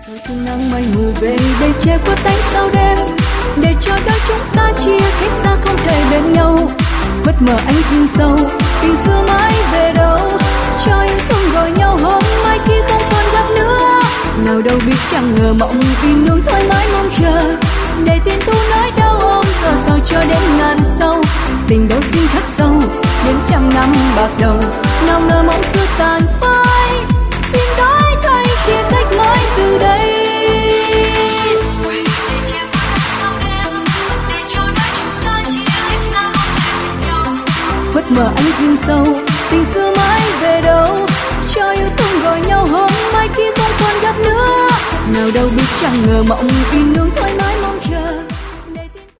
Nắng mây mù về để che khuất ánh sao đêm, để cho đôi chúng ta chia cách xa không thể bên nhau. Khuất mờ ánh dương sâu, tình xưa mãi về đâu, cho yêu thương gọi nhau hôm mai khi không còn gặp nữa. Nào đâu biết chẳng ngờ mộng vì nương thoải mái mong chờ, để tin tu nói đau ôm giờ sao cho đến ngàn sau. Tình đâu xin khắc sâu đến trăm năm bạc đầu, nào ngờ mong xưa tàn phai. Xin đổi thay chia cách mãi từ đây. Khuất mờ ánh dương sâu, tình xưa mãi về đâu, cho yêu thương gọi nhau hôm mai khi không còn gặp nữa. Nào đâu biết chẳng ngờ mộng vì nương thoải mái